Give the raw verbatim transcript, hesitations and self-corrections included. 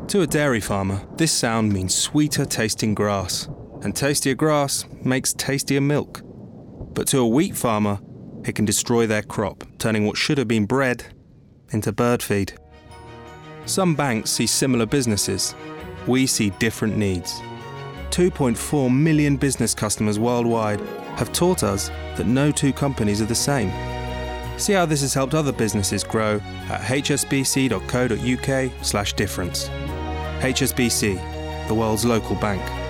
To a dairy farmer, this sound means sweeter tasting grass, and tastier grass makes tastier milk. But to a wheat farmer, it can destroy their crop, turning what should have been bread into bird feed. Some banks see similar businesses. We see different needs. two point four million business customers worldwide have taught us that no two companies are the same. See how this has helped other businesses grow at hsbc.co.uk slash difference. H S B C, the world's local bank.